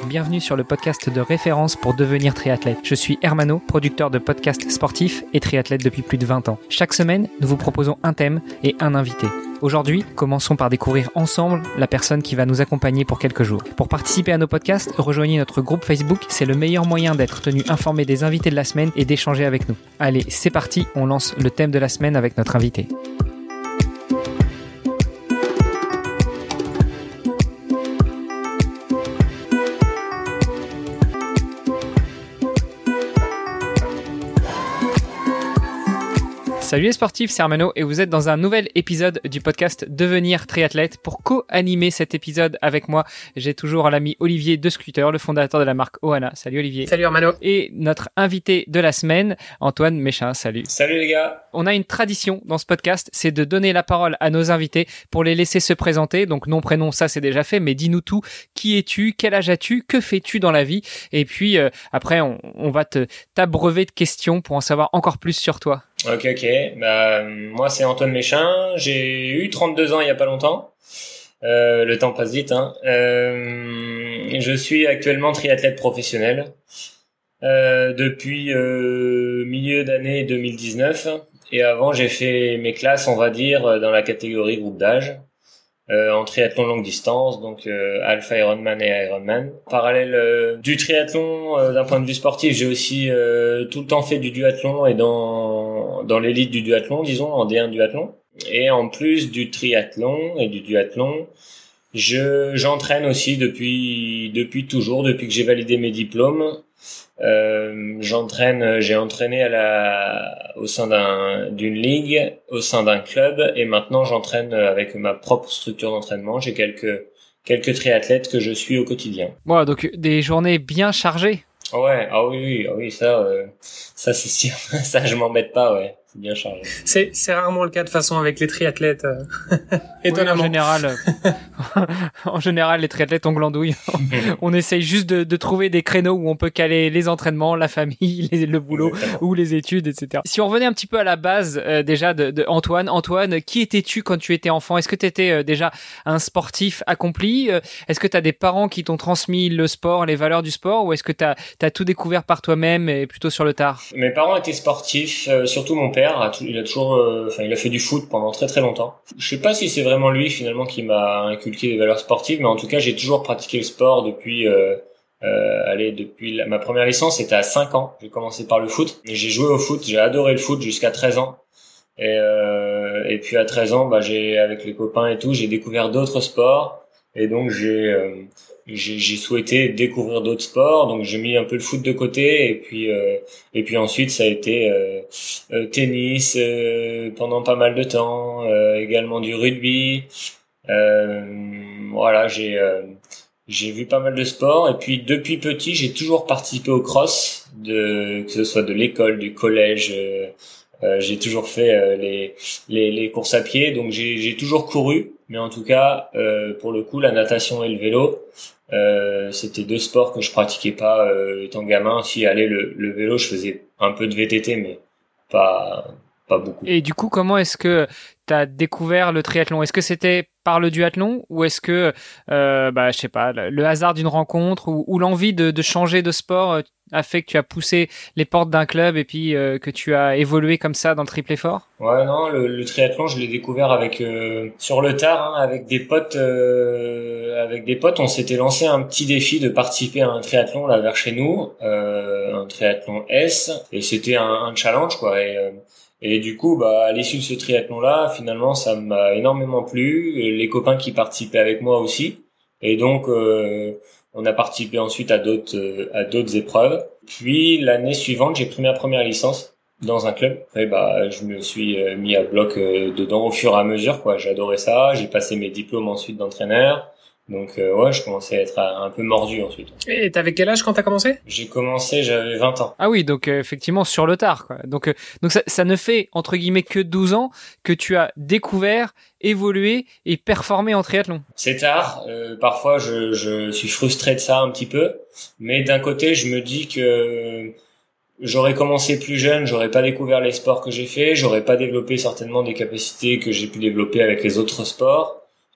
bienvenue sur le podcast de référence pour devenir triathlète. Je suis Hermano, producteur de podcasts sportifs et triathlète depuis plus de 20 ans. Chaque semaine, nous vous proposons un thème et un invité. Aujourd'hui, commençons par découvrir ensemble la personne qui va nous accompagner pour quelques jours. Pour participer à nos podcasts, rejoignez notre groupe Facebook, c'est le meilleur moyen d'être tenu informé des invités de la semaine et d'échanger avec nous. Allez, c'est parti, on lance le thème de la semaine avec notre invité. Salut les sportifs, c'est Hermano et vous êtes dans un nouvel épisode du podcast Devenir triathlète. Pour co-animer cet épisode avec moi, j'ai toujours l'ami Olivier de Scooter, le fondateur de la marque Ohana. Salut Olivier. Salut Hermano. Et notre invité de la semaine, Antoine Méchin. Salut. Salut les gars. On a une tradition dans ce podcast, c'est de donner la parole à nos invités pour les laisser se présenter. Donc nom, prénom, ça c'est déjà fait, mais dis-nous tout. Qui es-tu? Quel âge as-tu? Que fais-tu dans la vie? Et puis après, on va t'abreuver de questions pour en savoir encore plus sur toi. Ok. Moi c'est Antoine Méchin, j'ai eu 32 ans il y a pas longtemps. Le temps passe vite, hein. Je suis actuellement triathlète professionnel depuis milieu d'année 2019. Et avant j'ai fait mes classes, on va dire, dans la catégorie groupe d'âge. En triathlon longue distance, donc Alpha Ironman et Ironman. En parallèle du triathlon, d'un point de vue sportif, j'ai aussi tout le temps fait du duathlon et dans l'élite du duathlon, disons, en D1 duathlon. Et en plus du triathlon et du duathlon, j'entraîne aussi depuis toujours, depuis que j'ai validé mes diplômes. J'ai entraîné au sein d'une ligue, au sein d'un club, et maintenant j'entraîne avec ma propre structure d'entraînement. J'ai quelques triathlètes que je suis au quotidien. Wow, donc des journées bien chargées. Ouais, oui, ça c'est sûr. Ça, je m'embête pas, ouais. C'est bien chargé. C'est rarement le cas de façon avec les triathlètes. Étonnamment. Oui, en général, les triathlètes on glandouille. On essaye juste de trouver des créneaux où on peut caler les entraînements, la famille, le boulot ou les études, etc. Si on revenait un petit peu à la base déjà de Antoine. Antoine, qui étais-tu quand tu étais enfant? Est-ce que tu étais déjà un sportif accompli? Est-ce que tu as des parents qui t'ont transmis le sport, les valeurs du sport, ou est-ce que tu as tout découvert par toi-même et plutôt sur le tard? Mes parents étaient sportifs, surtout mon père. Il a fait du foot pendant très très longtemps. Je sais pas si c'est vraiment lui finalement qui m'a inculqué les valeurs sportives, mais en tout cas j'ai toujours pratiqué le sport depuis ma première licence, c'était à 5 ans. J'ai commencé par le foot. J'ai joué au foot, j'ai adoré le foot jusqu'à 13 ans. Et puis à 13 ans, avec les copains et tout, j'ai découvert d'autres sports. Et donc j'ai souhaité découvrir d'autres sports, donc j'ai mis un peu le foot de côté, et puis ensuite ça a été tennis pendant pas mal de temps, également du rugby. Voilà, j'ai vu pas mal de sports, et puis depuis petit j'ai toujours participé au cross, que ce soit de l'école, du collège. J'ai toujours fait les courses à pied, donc j'ai toujours couru, mais en tout cas pour le coup la natation et le vélo, c'était deux sports que je pratiquais pas étant gamin. Si le vélo, je faisais un peu de VTT, mais pas beaucoup. Et du coup, comment est-ce que tu as découvert le triathlon? Est-ce que c'était par le duathlon, ou est-ce que je sais pas, le hasard d'une rencontre ou l'envie de changer de sport a fait que tu as poussé les portes d'un club et puis que tu as évolué comme ça dans le triple effort? Ouais, non, le triathlon, je l'ai découvert sur le tard, hein, avec des potes. On s'était lancé un petit défi de participer à un triathlon là vers chez nous, un triathlon S, et c'était un challenge quoi. Et du coup, à l'issue de ce triathlon-là, finalement, ça m'a énormément plu. Et les copains qui participaient avec moi aussi. Et donc, on a participé ensuite à d'autres épreuves. Puis, l'année suivante, j'ai pris ma première licence dans un club. Après, je me suis mis à bloc dedans au fur et à mesure, quoi. J'adorais ça. J'ai passé mes diplômes ensuite d'entraîneur. Donc je commençais à être un peu mordu ensuite. Et t'avais quel âge quand t'as commencé? J'ai commencé, j'avais 20 ans. Ah oui, donc effectivement sur le tard, quoi. Donc ça ne fait entre guillemets que 12 ans que tu as découvert, évolué et performé en triathlon. C'est tard, parfois je suis frustré de ça un petit peu, mais d'un côté je me dis que j'aurais commencé plus jeune, j'aurais pas découvert les sports que j'ai fait, j'aurais pas développé certainement des capacités que j'ai pu développer avec les autres sports.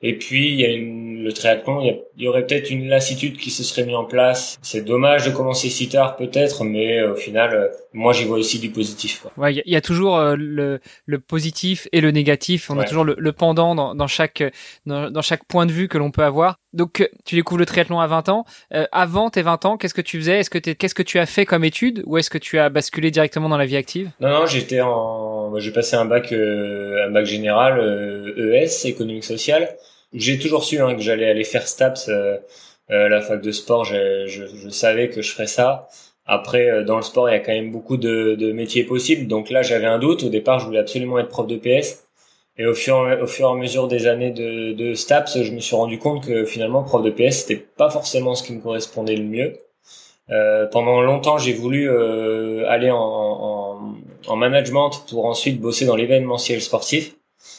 Et puis il y a le triathlon, il y aurait peut-être une lassitude qui se serait mise en place. C'est dommage de commencer si tard peut-être, mais au final, moi j'y vois aussi du positif, quoi. Ouais, il y a toujours le positif et le négatif. On a toujours le pendant dans chaque point de vue que l'on peut avoir. Donc tu découvres le triathlon à 20 ans. Avant tes 20 ans, qu'est-ce que tu faisais? Qu'est-ce que tu as fait comme études, ou est-ce que tu as basculé directement dans la vie active? Non, j'ai passé un bac général, ES, économique social. J'ai toujours su que j'allais aller faire STAPS, la fac de sport. Je savais que je ferais ça. Après, dans le sport, il y a quand même beaucoup de métiers possibles. Donc là, j'avais un doute. Au départ, je voulais absolument être prof de PS. Et au fur et à mesure des années de STAPS, je me suis rendu compte que finalement, prof de PS, c'était pas forcément ce qui me correspondait le mieux. Pendant longtemps, j'ai voulu aller en management pour ensuite bosser dans l'événementiel sportif.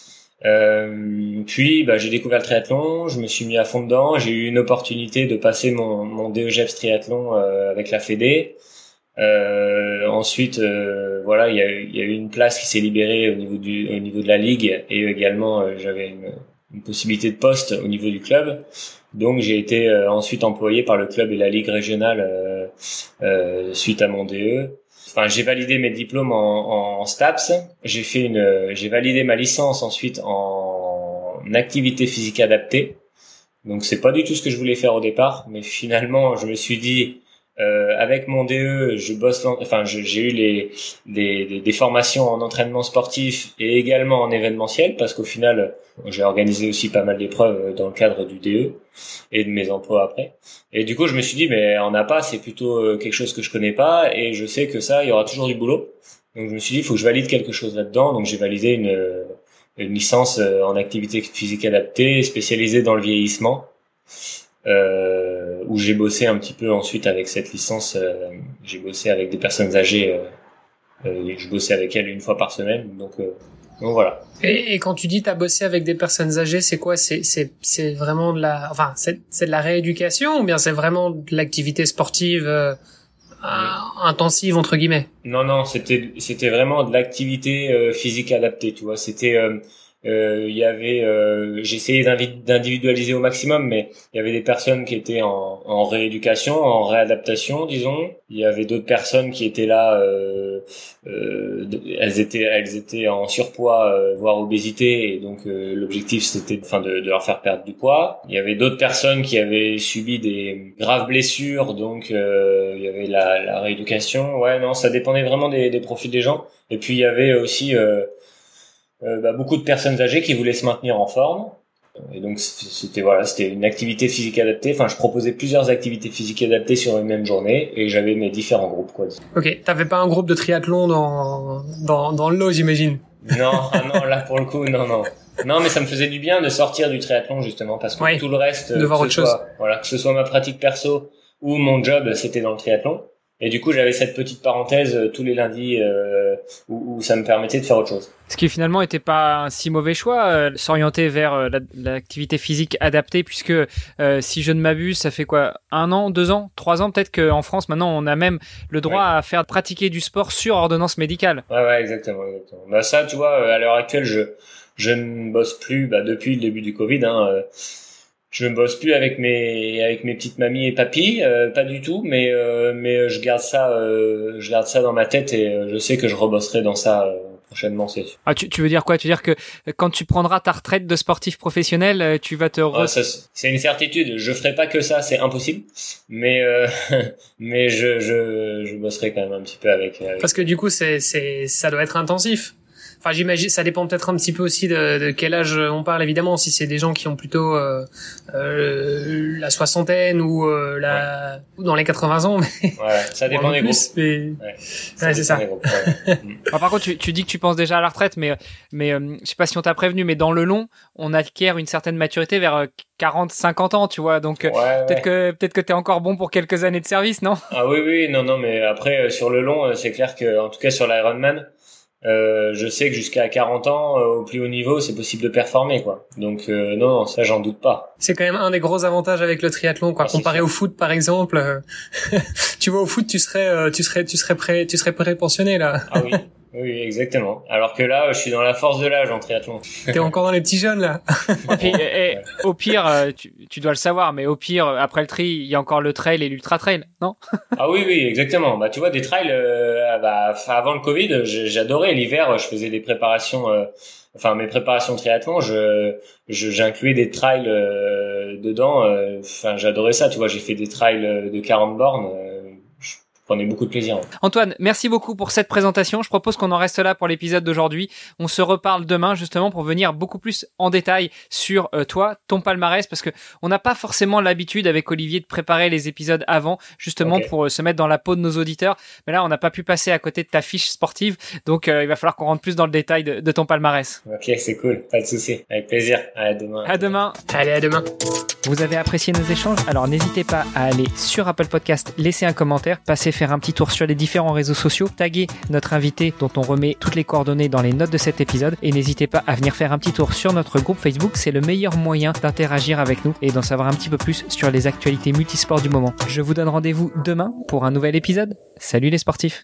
Puis j'ai découvert le triathlon, je me suis mis à fond dedans, j'ai eu une opportunité de passer mon DEGEPS triathlon avec la Fédé. Ensuite voilà, il y a eu une place qui s'est libérée au niveau de la ligue, et également j'avais une possibilité de poste au niveau du club. Donc j'ai été ensuite employé par le club et la ligue régionale suite à mon DE. Enfin, j'ai validé mes diplômes en STAPS. J'ai validé ma licence ensuite en activité physique adaptée. Donc c'est pas du tout ce que je voulais faire au départ, mais finalement je me suis dit avec mon DE, j'ai eu des formations en entraînement sportif et également en événementiel, parce qu'au final j'ai organisé aussi pas mal d'épreuves dans le cadre du DE et de mes emplois après. Et du coup je me suis dit, mais en APA c'est plutôt quelque chose que je connais pas, et je sais que ça, il y aura toujours du boulot. Donc je me suis dit, il faut que je valide quelque chose là-dedans. Donc j'ai validé une licence en activité physique adaptée spécialisée dans le vieillissement. Où j'ai bossé un petit peu ensuite avec cette licence. J'ai bossé avec des personnes âgées, je bossais avec elles une fois par semaine, donc voilà. Et quand tu dis t'as bossé avec des personnes âgées, c'est quoi? C'est vraiment c'est de la rééducation, ou bien c'est vraiment de l'activité sportive intensive entre guillemets? Non, c'était vraiment de l'activité physique adaptée, tu vois. C'était j'essayais d'individualiser au maximum, mais il y avait des personnes qui étaient en rééducation, en réadaptation, disons. Il y avait d'autres personnes qui étaient là, elles étaient en surpoids, voire obésité, et donc l'objectif c'était de leur faire perdre du poids. Il y avait d'autres personnes qui avaient subi des graves blessures, donc il y avait la rééducation. Ouais, non, ça dépendait vraiment des profils des gens. Et puis il y avait aussi beaucoup de personnes âgées qui voulaient se maintenir en forme, et donc c'était une activité physique adaptée. Enfin, je proposais plusieurs activités physiques adaptées sur une même journée, et j'avais mes différents groupes, quoi. Ok, t'avais pas un groupe de triathlon dans le lot, j'imagine? Non, là pour le coup, non, mais ça me faisait du bien de sortir du triathlon, justement, parce que tout le reste, de voir autre chose. Voilà, que ce soit ma pratique perso ou mon job, c'était dans le triathlon. Et du coup, j'avais cette petite parenthèse tous les lundis où ça me permettait de faire autre chose. Ce qui finalement était pas un si mauvais choix, s'orienter vers l'activité physique adaptée, puisque si je ne m'abuse, ça fait quoi, 1 an, 2 ans, 3 ans peut-être qu'en France maintenant on a même le droit à faire pratiquer du sport sur ordonnance médicale. Ouais, exactement. Bah ça, tu vois, à l'heure actuelle, je ne bosse plus, depuis le début du Covid, je ne bosse plus avec mes petites mamies et papis, pas du tout, mais je garde ça dans ma tête, et je sais que je rebosserai dans ça prochainement, c'est sûr. Ah, tu veux dire quoi? Tu veux dire que quand tu prendras ta retraite de sportif professionnel, tu vas te c'est une certitude, je ferai pas que ça, c'est impossible, mais je bosserai quand même un petit peu avec. Parce que du coup ça doit être intensif. Enfin, j'imagine, ça dépend peut-être un petit peu aussi de quel âge on parle, évidemment. Si c'est des gens qui ont plutôt la soixantaine ou ou dans les 80 ans, mais ça dépend des groupes. Mais... c'est ça. Par contre, tu dis que tu penses déjà à la retraite, mais je sais pas si on t'a prévenu, mais dans le long, on acquiert une certaine maturité vers 40-50 ans, tu vois. Donc peut-être que t'es encore bon pour quelques années de service, non? Ah oui, non, mais après sur le long, c'est clair que, en tout cas sur l'Ironman, je sais que jusqu'à 40 ans, au plus haut niveau, c'est possible de performer, quoi. Donc non, ça j'en doute pas. C'est quand même un des gros avantages avec le triathlon, quoi. Comparé au foot, par exemple, tu vois, au foot, tu serais pensionné là. Ah oui. Oui, exactement. Alors que là, je suis dans la force de l'âge en triathlon. T'es encore dans les petits jeunes là. Et au pire, tu dois le savoir, mais au pire, après le tri, il y a encore le trail et l'ultra trail, non? Ah oui, exactement. Bah tu vois, des trails, avant le Covid, j'adorais l'hiver. Je faisais des préparations, mes préparations triathlon, j'incluais des trails dedans. J'adorais ça. Tu vois, j'ai fait des trails de 40 bornes. Je prenais beaucoup de plaisir. Antoine, merci beaucoup pour cette présentation. Je propose qu'on en reste là pour l'épisode d'aujourd'hui. On se reparle demain justement pour venir beaucoup plus en détail sur toi, ton palmarès, parce que on n'a pas forcément l'habitude avec Olivier de préparer les épisodes avant, justement pour se mettre dans la peau de nos auditeurs. Mais là, on n'a pas pu passer à côté de ta fiche sportive, donc il va falloir qu'on rentre plus dans le détail de ton palmarès. Ok, c'est cool, pas de souci. Avec plaisir. À demain. À demain. Allez, à demain. Vous avez apprécié nos échanges? Alors n'hésitez pas à aller sur Apple Podcast, laisser un commentaire, passer faire un petit tour sur les différents réseaux sociaux, taguer notre invité dont on remet toutes les coordonnées dans les notes de cet épisode et n'hésitez pas à venir faire un petit tour sur notre groupe Facebook, c'est le meilleur moyen d'interagir avec nous et d'en savoir un petit peu plus sur les actualités multisports du moment. Je vous donne rendez-vous demain pour un nouvel épisode. Salut les sportifs!